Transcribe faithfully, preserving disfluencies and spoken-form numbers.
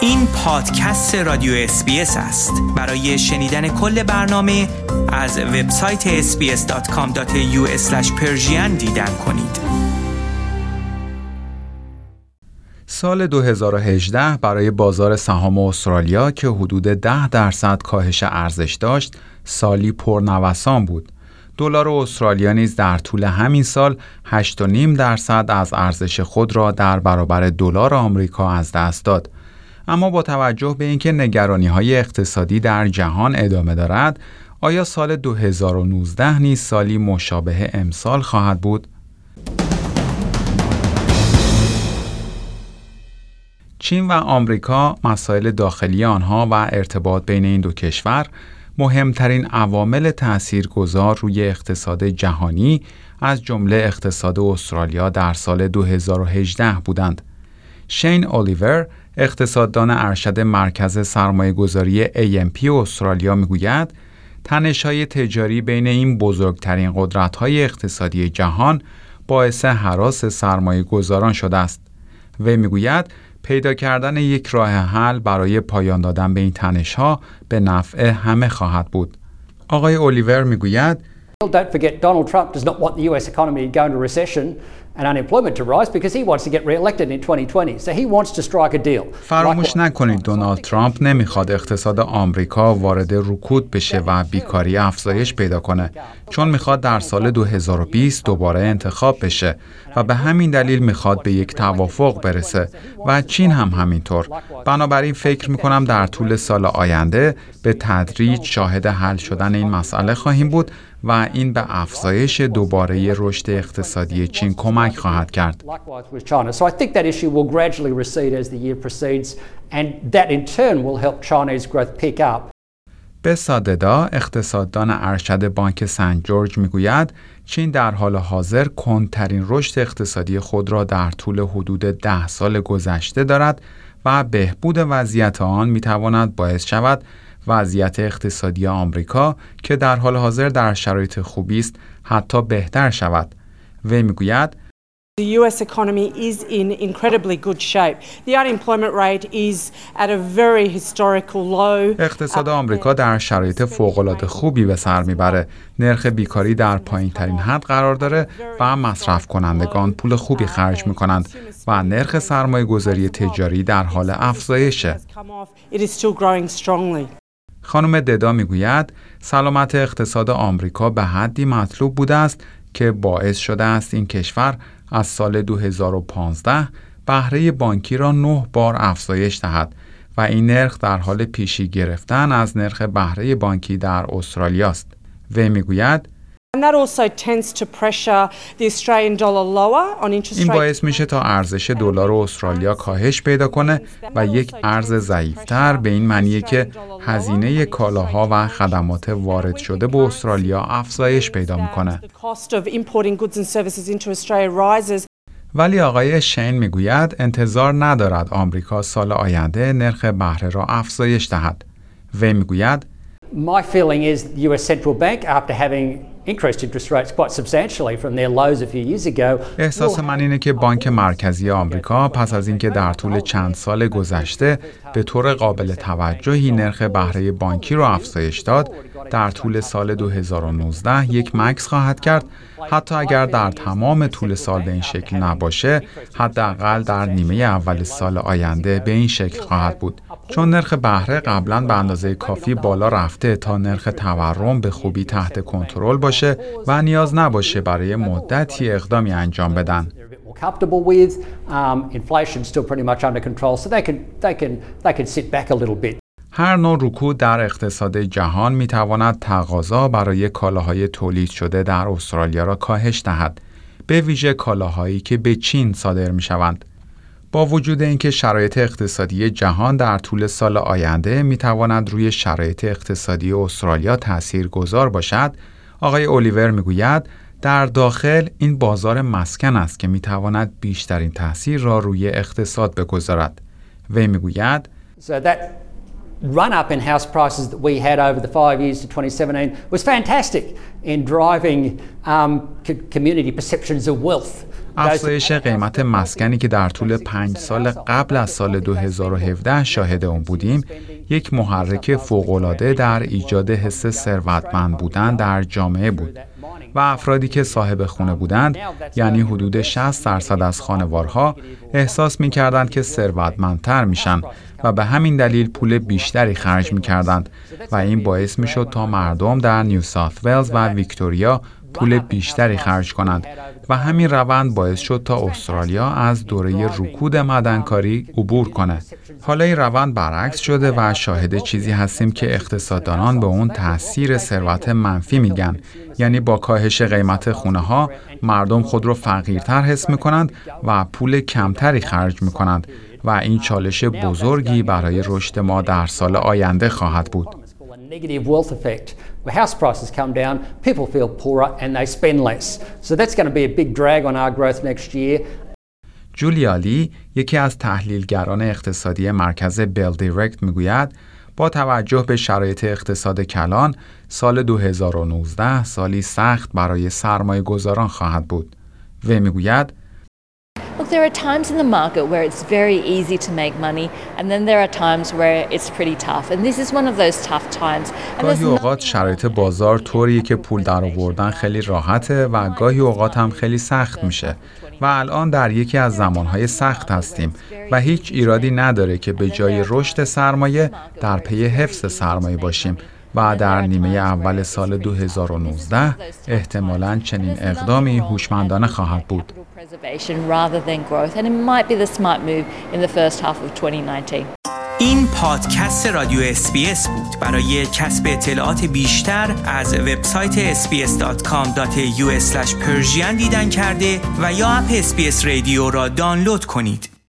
این پادکست رادیو اس بی اس است. برای شنیدن کل برنامه از وبسایت اس بی اس دات کام دات ای یو اسلش پرشین دیدن کنید. سال دو هزار و هجده برای بازار سهام استرالیا که حدود ده درصد کاهش ارزش داشت، سالی پرنوسان بود. دلار استرالیا نیز در طول همین سال هشت و نیم درصد از ارزش خود را در برابر دلار آمریکا از دست داد. اما با توجه به اینکه نگرانی‌های اقتصادی در جهان ادامه دارد، آیا سال دو هزار و نوزده نیز سالی مشابه امسال خواهد بود؟ چین و آمریکا، مسائل داخلی آنها و ارتباط بین این دو کشور مهمترین عوامل تأثیرگذار روی اقتصاد جهانی از جمله اقتصاد استرالیا در سال دو هزار و هجده بودند. شین الیور، اقتصاددان ارشد مرکز سرمایه‌گذاری ای ام پی استرالیا میگوید تنش‌های تجاری بین این بزرگترین قدرت‌های اقتصادی جهان باعث هراس سرمایه‌گذاران شده است. و میگوید پیدا کردن یک راه حل برای پایان دادن به این تنش‌ها به نفع همه خواهد بود. آقای الیور میگوید Don't forget Donald Trump does not want the U S economy to go into recession and unemployment to rise because he wants to get re-elected in twenty twenty. So he wants to strike a deal. فراموش نکنید دونالد ترامپ نمیخواد اقتصاد آمریکا وارد رکود بشه و بیکاری افزایش پیدا کنه، چون میخواد در سال دو هزار و بیست دوباره انتخاب بشه و به همین دلیل میخواد به یک توافق برسه و چین هم همینطور. بنابراین فکر میکنم در طول سال آینده به تدریج شاهد حل شدن این مسئله خواهیم بود و این به افزایش دوباره رشد اقتصادی چین کمک خواهد کرد. So I think that issue will gradually recede as the year proceeds and that in turn will help Chinese growth pick up. به ساددا، اقتصاددان ارشد بانک سنت جورج میگوید چین در حال حاضر کندترین رشد اقتصادی خود را در طول حدود ده سال گذشته دارد و بهبود وضعیت آن میتواند باعث شود وضعیت اقتصادی آمریکا که در حال حاضر در شرایط خوبی است حتی بهتر شود. و میگوید The U S economy is in incredibly good shape. The unemployment rate is at a very historical low. اقتصاد آمریکا در شرایط فوق‌العاده خوبی به سر میبره. نرخ بیکاری در پایین‌ترین حد قرار داره و مصرف کنندگان پول خوبی خرج میکنند و نرخ سرمایه‌گذاری تجاری در حال افزایشه. It is still growing strongly. خانم ددا میگوید سلامت اقتصاد آمریکا به حدی مطلوب بوده است که باعث شده است این کشور از سال دو هزار و پانزده بهره بانکی را نه بار افزایش دهد و این نرخ در حال پیشی گرفتن از نرخ بهره بانکی در استرالیا است. و میگوید And that also tends to pressure the Australian dollar lower on interest rates. این باعث میشه تا ارزش دلار استرالیا کاهش پیدا کنه و یک ارز ضعیف‌تر به این معنیه که هزینه کالاها و خدمات وارد شده به استرالیا افزایش پیدا میکنه. ولی آقای شین میگوید انتظار ندارد آمریکا سال آینده نرخ بهره را افزایش دهد. و میگوید My feeling is the U S central bank after having increased interest rates quite substantially from their lows a few years ago. احساس من اینه که بانک مرکزی آمریکا پس از اینکه در طول چند سال گذشته به طور قابل توجهی نرخ بهره بانکی رو افزایش داد، در طول سال دو هزار و نوزده یک مکث خواهد کرد، حتی اگر در تمام طول سال به این شکل نباشه، حداقل در نیمه اول سال آینده به این شکل خواهد بود. چون نرخ بهره قبلا به اندازه کافی بالا رفته تا نرخ تورم به خوبی تحت کنترل باشه و نیاز نباشه برای مدتی اقدامی انجام بدن. هر نوع رکود در اقتصاد جهان می تواند تقاضا برای کالاهای تولید شده در استرالیا را کاهش دهد، به ویژه کالاهایی که به چین صادر می شوند. با وجود اینکه شرایط اقتصادی جهان در طول سال آینده می تواند روی شرایط اقتصادی استرالیا تأثیرگذار باشد، آقای الیور می گوید در داخل این بازار مسکن است که می تواند بیشترین تأثیر را روی اقتصاد بگذارد. و می گوید run up in house prices that we had over the five years to twenty seventeen was fantastic in driving um, community perceptions of wealth. افزایش قیمت مسکنی که در طول پنج سال قبل از سال دو هزار و هفده شاهد اون بودیم، یک محرک فوق‌العاده در ایجاد حس ثروتمند بودن در جامعه بود و افرادی که صاحب خونه بودند، یعنی حدود شصت درصد از خانوارها، احساس می‌کردند که ثروتمندتر میشن و به همین دلیل پول بیشتری خرج می‌کردند و این باعث می‌شد تا مردم در نیو ساوت ولز و ویکتوریا پول بیشتری خرج کنند و همین روند باعث شد تا استرالیا از دوره رکود معدنکاری عبور کنه. حالا این روند برعکس شده و شاهد چیزی هستیم که اقتصاددانان به اون تأثیر ثروت منفی میگن، یعنی با کاهش قیمت خونه ها مردم خود رو فقیرتر حس میکنند و پول کمتری خرج میکنند و این چالش بزرگی برای رشد ما در سال آینده خواهد بود. Negative wealth effect. Where house prices come down, people feel poorer and they spend less. So that's going to be a big drag on our growth next year. جولیا لی، یکی از تحلیلگران اقتصادی مرکز بیل دایرکت میگوید با توجه به شرایط اقتصاد کلان، سال دو هزار و نوزده سالی سخت برای سرمایه گذاران خواهد بود. و میگوید Look, there are times in the market where it's very easy to make money, and then there are times where it's pretty tough. And this is one of those tough times. گاهی اوقات شرایط بازار طوریه که پول در آوردن خیلی راحته و گاهی اوقات هم خیلی سخت میشه. و الان در یکی از زمانهای سخت هستیم و هیچ ایرادی نداره که به جای رشد سرمایه در پی حفظ سرمایه باشیم. و در نیمه اول سال دو هزار و نوزده احتمالاً چنین اقدامی هوشمندانه خواهد بود. این پادکست رادیو اس بی اس بود. برای کسب اطلاعات بیشتر از وبسایت اس بی اس دات کام دات یو اسلش پرژین دیدن کرده و یا اپ اس بی اس رادیو را دانلود کنید.